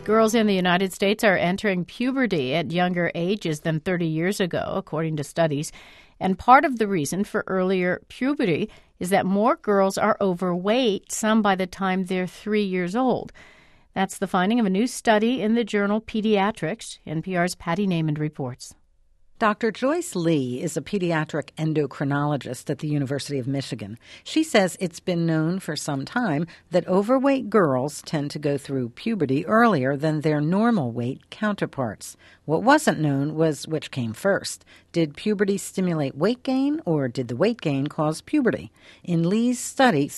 Girls in the United States are entering puberty at younger ages than 30 years ago, according to studies. And part of the reason for earlier puberty is that more girls are overweight, some by the time they're 3 years old. That's the finding of a new study in the journal Pediatrics. NPR's Patty Naiman reports. Dr. Joyce Lee is a pediatric endocrinologist at the University of Michigan. She says it's been known for some time that overweight girls tend to go through puberty earlier than their normal weight counterparts. What wasn't known was which came first. Did puberty stimulate weight gain, or did the weight gain cause puberty? In Lee's study,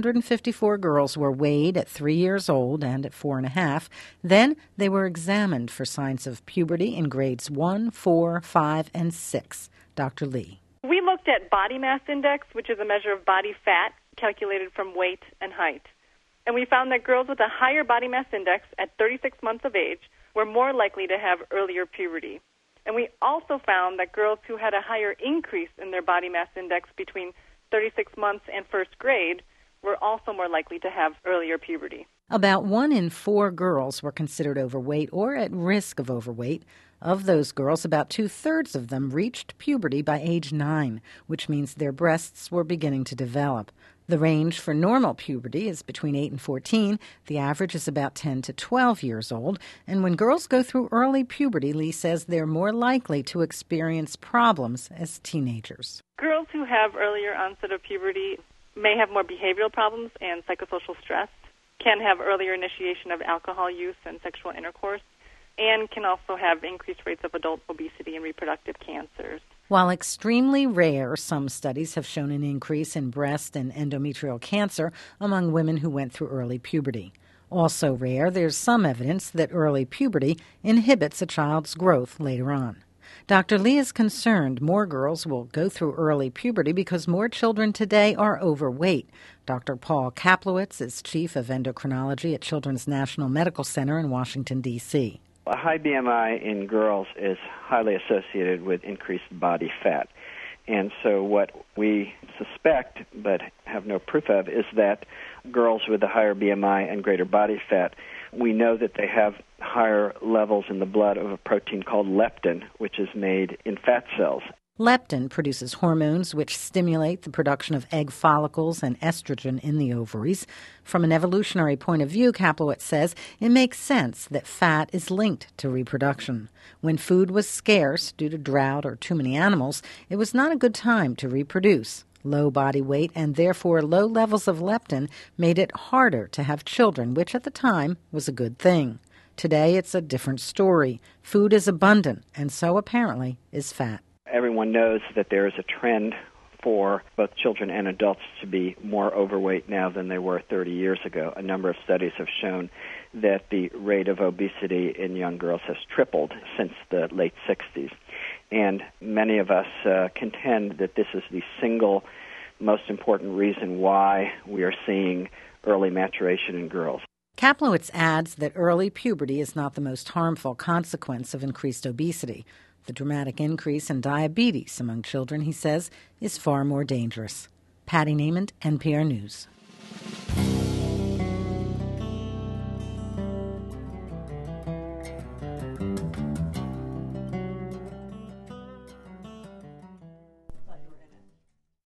354 girls were weighed at 3 years old and at 4.5. Then they were examined for signs of puberty in grades 1, 4, 5, and 6. Dr. Lee. We looked at body mass index, which is a measure of body fat calculated from weight and height. And we found that girls with a higher body mass index at 36 months of age were more likely to have earlier puberty. And we also found that girls who had a higher increase in their body mass index between 36 months and first grade were also more likely to have earlier puberty. About 1 in 4 girls were considered overweight or at risk of overweight. Of those girls, about 2/3 of them reached puberty by age 9, which means their breasts were beginning to develop. The range for normal puberty is between 8 and 14. The average is about 10 to 12 years old. And when girls go through early puberty, Lee says they're more likely to experience problems as teenagers. Girls who have earlier onset of puberty may have more behavioral problems and psychosocial stress, can have earlier initiation of alcohol use and sexual intercourse, and can also have increased rates of adult obesity and reproductive cancers. While extremely rare, some studies have shown an increase in breast and endometrial cancer among women who went through early puberty. Also rare, there's some evidence that early puberty inhibits a child's growth later on. Dr. Lee is concerned more girls will go through early puberty because more children today are overweight. Dr. Paul Kaplowitz is chief of endocrinology at Children's National Medical Center in Washington, D.C. A high BMI in girls is highly associated with increased body fat. And so what we suspect, but have no proof of, is that girls with a higher BMI and greater body fat, we know that they have higher levels in the blood of a protein called leptin, which is made in fat cells. Leptin produces hormones which stimulate the production of egg follicles and estrogen in the ovaries. From an evolutionary point of view, Kaplowitz says, it makes sense that fat is linked to reproduction. When food was scarce due to drought or too many animals, it was not a good time to reproduce. Low body weight and therefore low levels of leptin made it harder to have children, which at the time was a good thing. Today, it's a different story. Food is abundant, and so apparently is fat. Everyone knows that there is a trend for both children and adults to be more overweight now than they were 30 years ago. A number of studies have shown that the rate of obesity in young girls has tripled since the late 60s. And many of us contend that this is the single most important reason why we are seeing early maturation in girls. Kaplowitz adds that early puberty is not the most harmful consequence of increased obesity. The dramatic increase in diabetes among children, he says, is far more dangerous. Patty Naiman, NPR News.